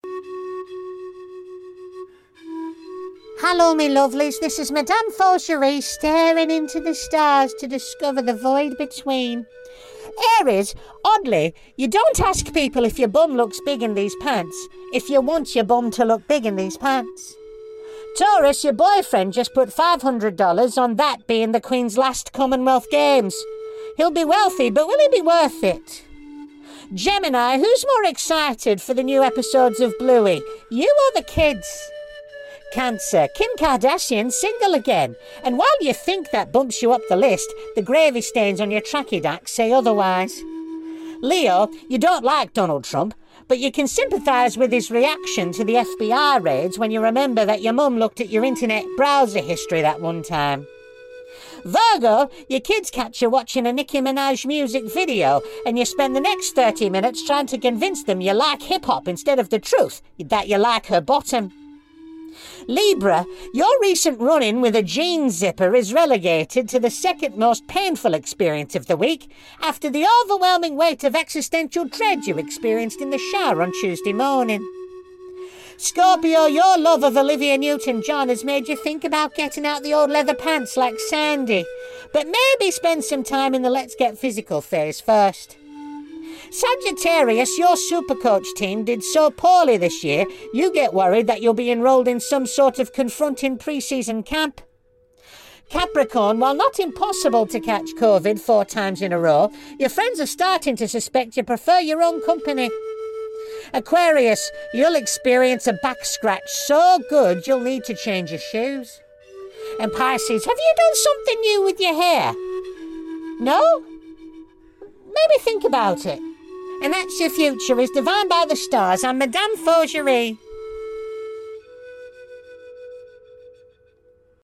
Hello, me lovelies, this is Madame Fauchery staring into the stars to discover the void between. Aries, oddly, you don't ask people if your bum looks big in these pants, if you want your bum to look big in these pants. Taurus, your boyfriend just put $500 on that being the Queen's last Commonwealth Games. He'll be wealthy, but will he be worth it? Gemini, who's more excited for the new episodes of Bluey, you or the kids? Cancer, Kim Kardashian single again. And while you think that bumps you up the list, the gravy stains on your tracky dack say otherwise. Leo, you don't like Donald Trump, but you can sympathise with his reaction to the FBI raids when you remember that your mum looked at your internet browser history that one time. Virgo, your kids catch you watching a Nicki Minaj music video and you spend the next 30 minutes trying to convince them you like hip-hop instead of the truth, that you like her bottom. Libra, your recent run-in with a jean zipper is relegated to the second most painful experience of the week after the overwhelming weight of existential dread you experienced in the shower on Tuesday morning. Scorpio, your love of Olivia Newton-John has made you think about getting out the old leather pants like Sandy, but maybe spend some time in the let's get physical phase first. Sagittarius, your Supercoach team did so poorly this year, you get worried that you'll be enrolled in some sort of confronting pre-season camp. Capricorn, while not impossible to catch COVID 4 times in a row, your friends are starting to suspect you prefer your own company. Aquarius, you'll experience a back scratch so good you'll need to change your shoes. And Pisces, have you done something new with your hair? No? Maybe think about it. And that's your future, is divined by the stars. I'm Madame Fauchery.